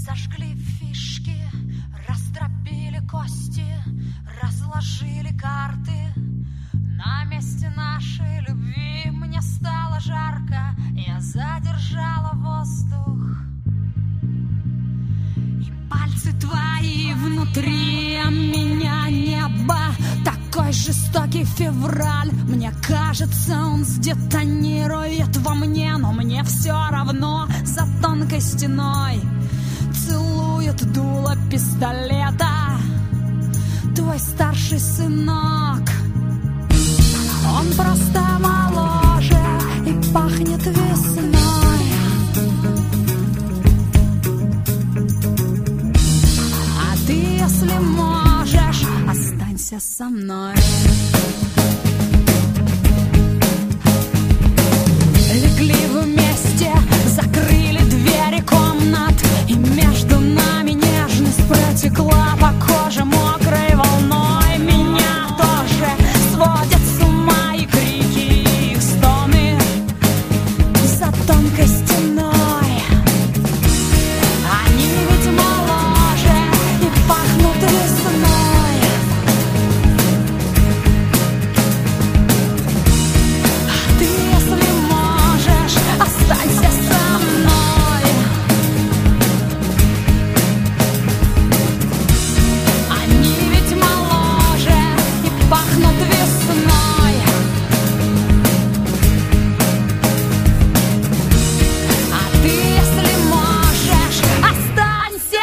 Сожгли фишки, раздробили кости, разложили карты. На месте нашей любви мне стало жарко, я задержала воздух. И пальцы твои внутри меня небо. Такой жестокий февраль, мне кажется, он сдетонирует во мне. Но мне все равно, за тонкой стеной целует дуло пистолета твой старший сынок. Он просто моложе и пахнет весной. А ты, если можешь, останься со мной. Легли вместе, закрыли двери комнат, и между нами нежность протекла по коже мокрой волной. Меня тоже сводят с ума и крики, и их стоны за тонкой стеной. Они ведь моложе и пахнут весной. А ты, если можешь, останься со мной. Они ведь моложе и пахнут весной. А ты, если можешь, останься.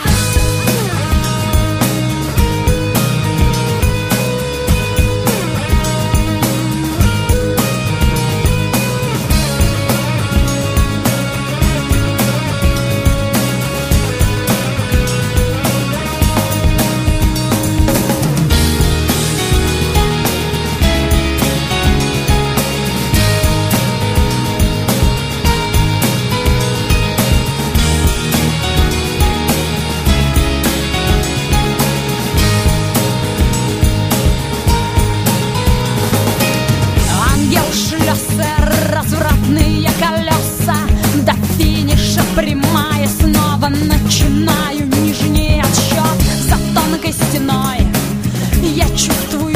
Ангел шлёсер, развратные колеса, до финиша прямая, снова начинаю нижний отсчет. За тонкой стеной я чувствую